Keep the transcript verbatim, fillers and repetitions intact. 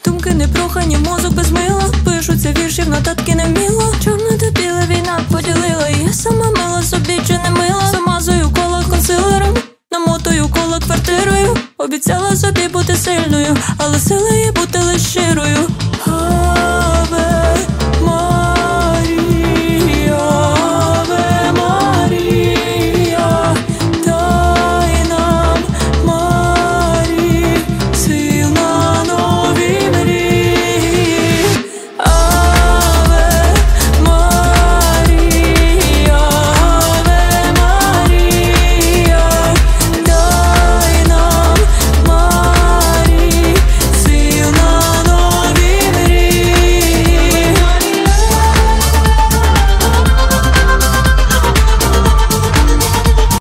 думки непрохані, мозок без мила. Пишуться вірші в нотатки не вміло. Чорне та біле війна поділила, і я сама мила собі чи не мила. Замазую кола консилером, намотую коло квартирою. Обіцяла собі бути сильною, але сили є бути